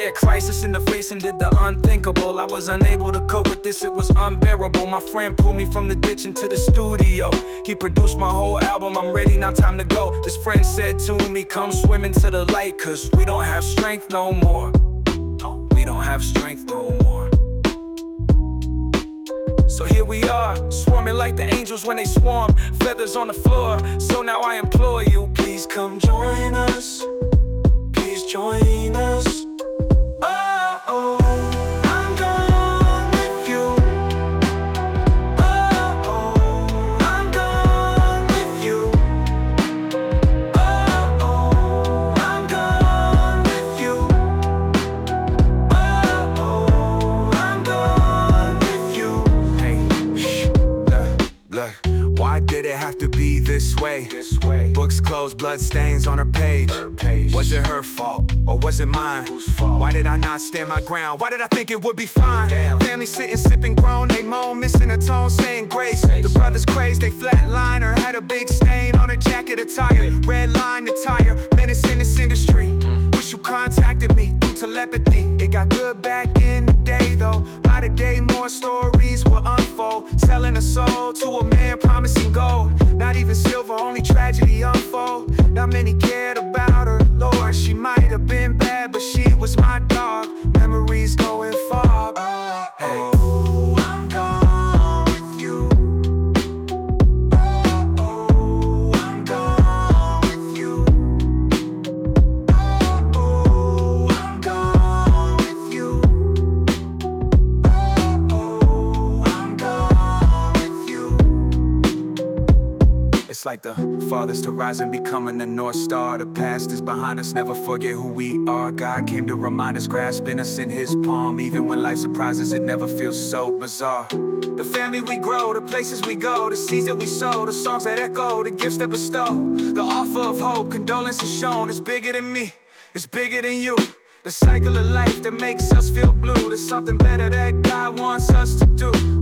Stared crisis in the face and did the unthinkable. I was unable to cope with this, it was unbearable. My friend pulled me from the ditch into the studio. He produced my whole album, I'm ready, now time to go. This friend said to me, come swim into the light, cause we don't have strength no more. We don't have strength no more. So here we are, swarming like the angels when they swarm, feathers on the floor. So now I implore you, please come join us. Please join us. Oh, I'm gone with you. Oh, I'm gone with you. Oh, I'm gone with you. Oh, I'm gone with you. Hey, look, why did it have to be this way? Books closed, blood stains on her page. Was it her fault, or was it mine? Why did I not stand my ground? Why did I think it would be fine? Family sitting, sipping, grown, they moan, missing a tone, saying grace. The brothers crazed, they flatline her, had a big stain on her jacket attire. Red line attire, menace in this industry. Wish you contacted me through telepathy. It got good back in the day though. By the day more stories will unfold, selling a soul to a man promising gold. Not even silver, only tragedy unfold. Not many cared about her, Lord. She might have been bad, but she was my dog. Memories going far. Oh, I'm gone with you. Oh, I'm gone with you. Oh, I'm gone with you. Oh, I'm gone with you. It's like the farthest horizon becoming the North Star. The past is behind us, never forget who we are. God came to remind us, grasping us in his palm. Even when life surprises, it never feels so bizarre. The family we grow, the places we go, the seeds that we sow, the songs that echo, the gifts that bestow. The offer of hope, condolences shown. It's bigger than me, it's bigger than you. The cycle of life that makes us feel blue. There's something better that God wants us to do.